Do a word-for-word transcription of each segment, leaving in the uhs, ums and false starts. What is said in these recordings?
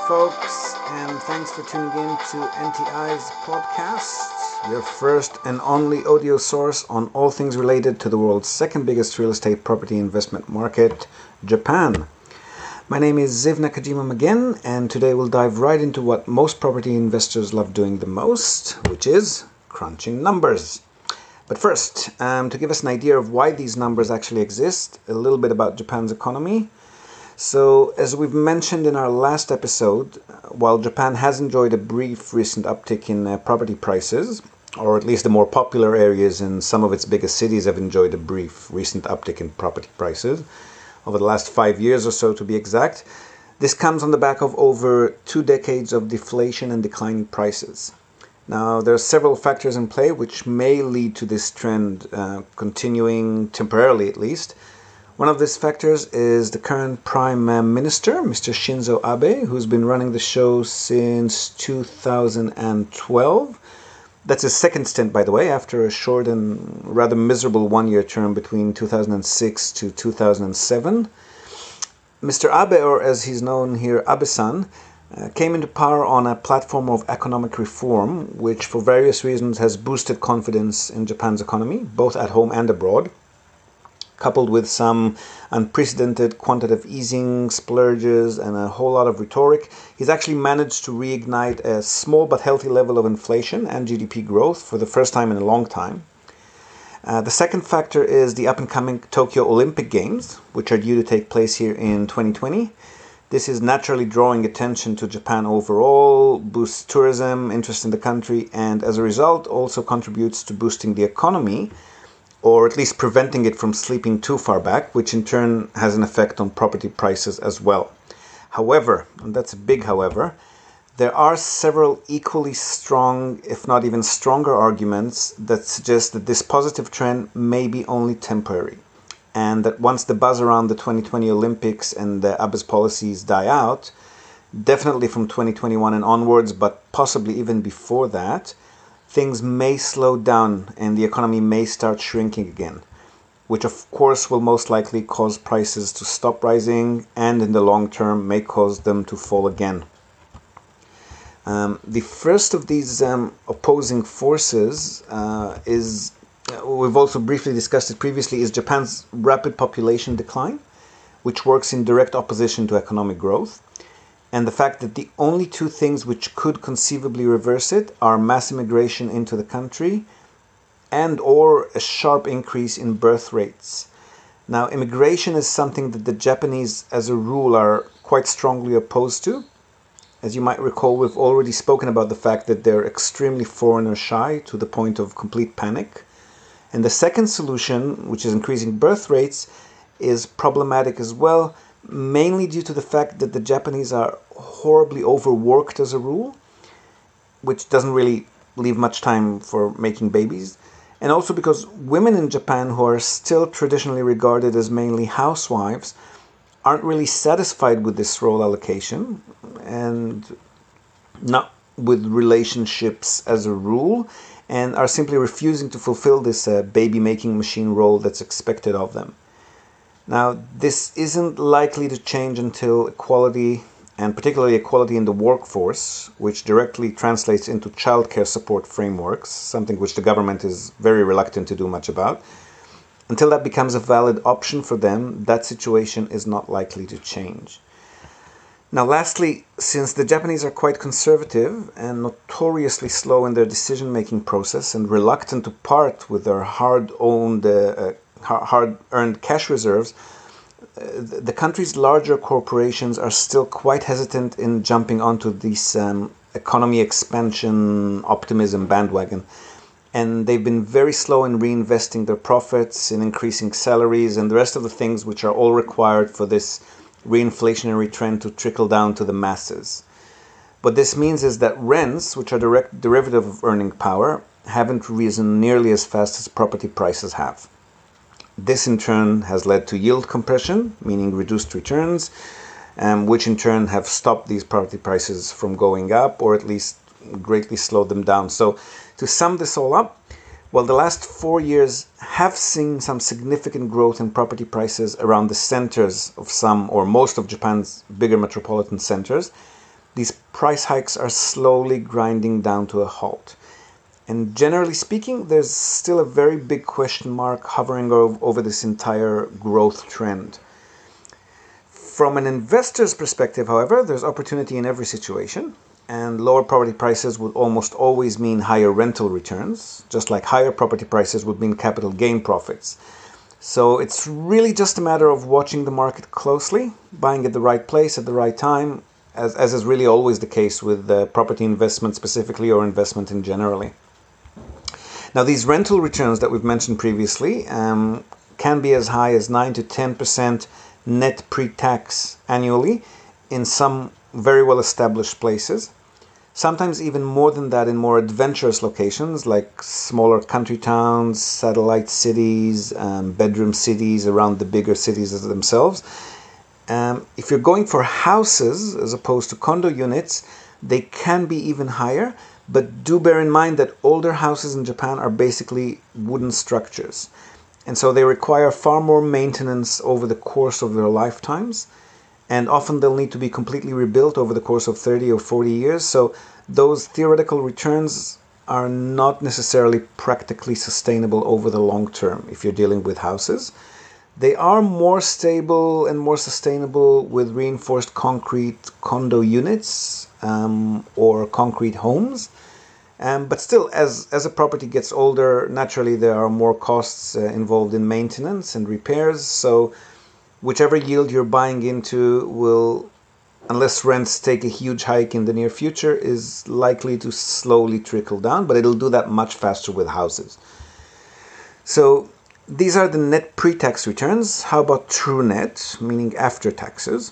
folks, and thanks for tuning in to N T I's podcast, your first and only audio source on all things related to the world's second biggest real estate property investment market, Japan. My name is Ziv Nakajima again, and today we'll dive right into what most property investors love doing the most, which is crunching numbers. But first, um, to give us an idea of why these numbers actually exist, a little bit about Japan's economy. So, as we've mentioned in our last episode, while Japan has enjoyed a brief recent uptick in uh, property prices, or at least the more popular areas in some of its biggest cities have enjoyed a brief recent uptick in property prices, over the last five years or so to be exact, this comes on the back of over two decades of deflation and declining prices. Now, there are several factors in play which may lead to this trend uh, continuing temporarily at least. One of these factors is the current Prime Minister, Mister Shinzo Abe, who's been running the show since two thousand twelve. That's his second stint, by the way, after a short and rather miserable one-year term between two thousand six to two thousand seven. Mister Abe, or as he's known here, Abe-san, uh, came into power on a platform of economic reform, which for various reasons has boosted confidence in Japan's economy, both at home and abroad. Coupled with some unprecedented quantitative easing, splurges, and a whole lot of rhetoric, he's actually managed to reignite a small but healthy level of inflation and G D P growth for the first time in a long time. Uh, the second factor is the up-and-coming Tokyo Olympic Games, which are due to take place here in twenty twenty. This is naturally drawing attention to Japan overall, boosts tourism, interest in the country, and as a result also contributes to boosting the economy, or at least preventing it from slipping too far back, which in turn has an effect on property prices as well. However, and that's a big however, there are several equally strong, if not even stronger arguments that suggest that this positive trend may be only temporary, and that once the buzz around the twenty twenty Olympics and the Abe's policies die out, definitely from twenty twenty-one and onwards, but possibly even before that, things may slow down and the economy may start shrinking again, which of course will most likely cause prices to stop rising and in the long term may cause them to fall again. Um, the first of these um, opposing forces uh, is, uh, we've also briefly discussed it previously, is Japan's rapid population decline, which works in direct opposition to economic growth. And the fact that the only two things which could conceivably reverse it are mass immigration into the country and or a sharp increase in birth rates. Now, immigration is something that the Japanese, as a rule, are quite strongly opposed to. As you might recall, we've already spoken about the fact that they're extremely foreigner shy to the point of complete panic. And the second solution, which is increasing birth rates, is problematic as well, mainly due to the fact that the Japanese are horribly overworked as a rule, which doesn't really leave much time for making babies, and also because women in Japan, who are still traditionally regarded as mainly housewives, aren't really satisfied with this role allocation and not with relationships as a rule, and are simply refusing to fulfill this uh, baby-making machine role that's expected of them. Now, this isn't likely to change until equality, and particularly equality in the workforce, which directly translates into childcare support frameworks, something which the government is very reluctant to do much about. Until that becomes a valid option for them, that situation is not likely to change. Now, lastly, since the Japanese are quite conservative and notoriously slow in their decision-making process and reluctant to part with their hard-owned uh, hard-earned cash reserves, the country's larger corporations are still quite hesitant in jumping onto this um, economy expansion optimism bandwagon. And they've been very slow in reinvesting their profits, in increasing salaries, and the rest of the things which are all required for this reinflationary trend to trickle down to the masses. What this means is that rents, which are direct derivative of earning power, haven't risen nearly as fast as property prices have. This in turn has led to yield compression, meaning reduced returns, um, which in turn have stopped these property prices from going up or at least greatly slowed them down. So to sum this all up, while the last four years have seen some significant growth in property prices around the centers of some or most of Japan's bigger metropolitan centers, these price hikes are slowly grinding down to a halt. And generally speaking, there's still a very big question mark hovering over this entire growth trend. From an investor's perspective, however, there's opportunity in every situation, and lower property prices would almost always mean higher rental returns, just like higher property prices would mean capital gain profits. So it's really just a matter of watching the market closely, buying at the right place at the right time, as, as is really always the case with uh, property investment specifically or investment in generally. Now, these rental returns that we've mentioned previously um, can be as high as nine to ten percent net pre-tax annually in some very well-established places. Sometimes even more than that in more adventurous locations like smaller country towns, satellite cities, um, bedroom cities around the bigger cities themselves. Um, if you're going for houses as opposed to condo units, they can be even higher. But do bear in mind that older houses in Japan are basically wooden structures. And so they require far more maintenance over the course of their lifetimes. And often they'll need to be completely rebuilt over the course of thirty or forty years. So those theoretical returns are not necessarily practically sustainable over the long term if you're dealing with houses. They are more stable and more sustainable with reinforced concrete condo units um, or concrete homes. Um, but still, as, as a property gets older, naturally there are more costs uh, involved in maintenance and repairs. So whichever yield you're buying into will, unless rents take a huge hike in the near future, is likely to slowly trickle down, but it'll do that much faster with houses. So these are the net pre-tax returns. How about true net, meaning after taxes?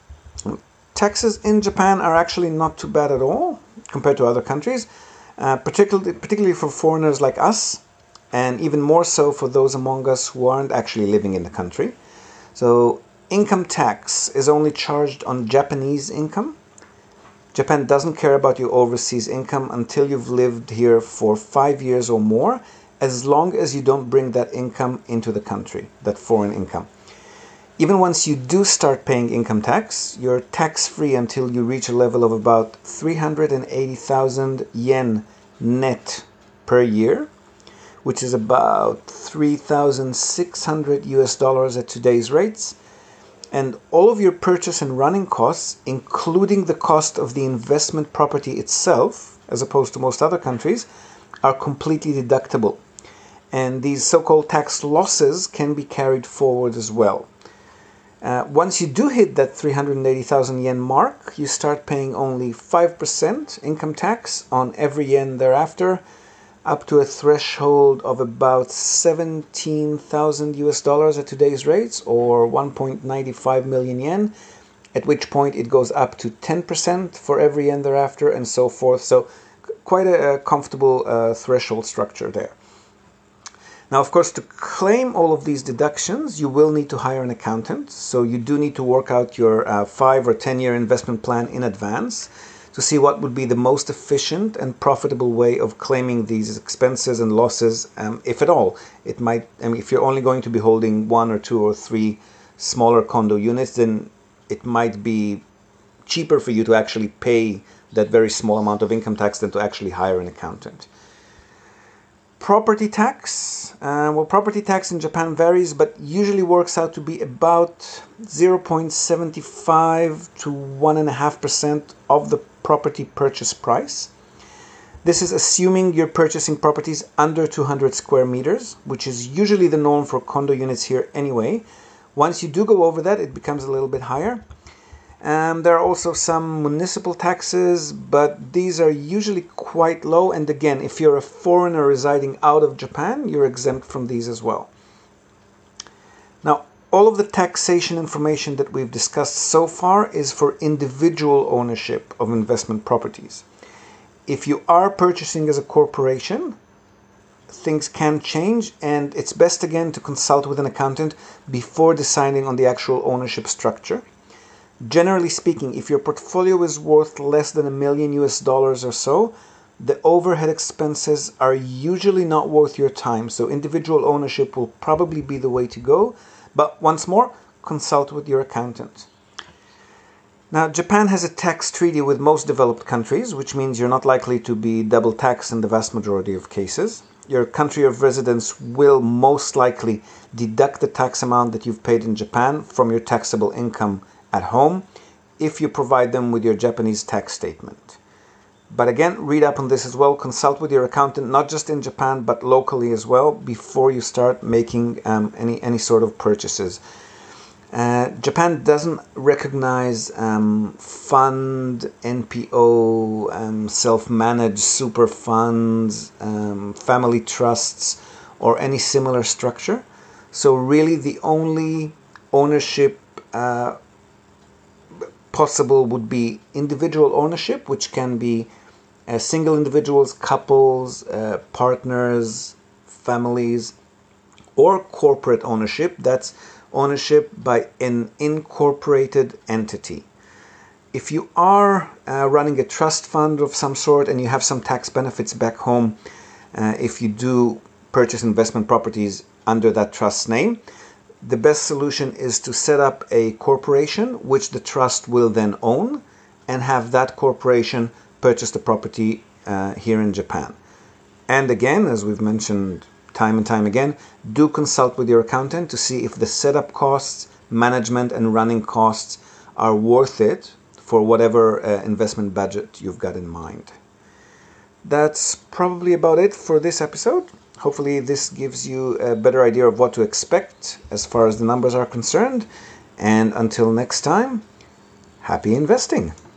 Taxes in Japan are actually not too bad at all compared to other countries, uh, particularly, particularly for foreigners like us, and even more so for those among us who aren't actually living in the country. So income tax is only charged on Japanese income. Japan doesn't care about your overseas income until you've lived here for five years or more, as long as you don't bring that income into the country, that foreign income. Even once you do start paying income tax, you're tax-free until you reach a level of about three hundred eighty thousand yen net per year, which is about three thousand six hundred U S dollars at today's rates. And all of your purchase and running costs, including the cost of the investment property itself, as opposed to most other countries, are completely deductible. And these so-called tax losses can be carried forward as well. Uh, once you do hit that three hundred eighty thousand yen mark, you start paying only five percent income tax on every yen thereafter, up to a threshold of about seventeen thousand U S dollars at today's rates, or one point nine five million yen, at which point it goes up to ten percent for every yen thereafter, and so forth. So quite a, a comfortable uh, threshold structure there. Now, of course, to claim all of these deductions, you will need to hire an accountant. So you do need to work out your uh, five or ten year investment plan in advance to see what would be the most efficient and profitable way of claiming these expenses and losses, um, if at all. It might, I mean, if you're only going to be holding one or two or three smaller condo units, then it might be cheaper for you to actually pay that very small amount of income tax than to actually hire an accountant. Property tax. Uh, well, property tax in Japan varies, but usually works out to be about zero point seven five to one point five percent of the property purchase price. This is assuming you're purchasing properties under two hundred square meters, which is usually the norm for condo units here anyway. Once you do go over that, it becomes a little bit higher. Um, there are also some municipal taxes, but these are usually quite low. And again, if you're a foreigner residing out of Japan, you're exempt from these as well. Now, all of the taxation information that we've discussed so far is for individual ownership of investment properties. If you are purchasing as a corporation, things can change, and it's best again to consult with an accountant before deciding on the actual ownership structure. Generally speaking, if your portfolio is worth less than a million U S dollars or so, the overhead expenses are usually not worth your time, so individual ownership will probably be the way to go. But once more, consult with your accountant. Now, Japan has a tax treaty with most developed countries, which means you're not likely to be double taxed in the vast majority of cases. Your country of residence will most likely deduct the tax amount that you've paid in Japan from your taxable income at home if you provide them with your Japanese tax statement. But again, read up on this as well. Consult with your accountant, not just in Japan, but locally as well, before you start making um, any, any sort of purchases. Uh, Japan doesn't recognize um, fund, N P O, um, self-managed super funds, um, family trusts, or any similar structure. So really the only ownership uh, possible would be individual ownership, which can be uh, single individuals, couples, uh, partners, families, or corporate ownership. That's ownership by an incorporated entity. If you are uh, running a trust fund of some sort and you have some tax benefits back home, uh, if you do purchase investment properties under that trust's name, the best solution is to set up a corporation which the trust will then own and have that corporation purchase the property uh, here in Japan. And again, as we've mentioned time and time again, do consult with your accountant to see if the setup costs, management and running costs are worth it for whatever uh, investment budget you've got in mind. That's probably about it for this episode. Hopefully this gives you a better idea of what to expect as far as the numbers are concerned. And until next time, happy investing!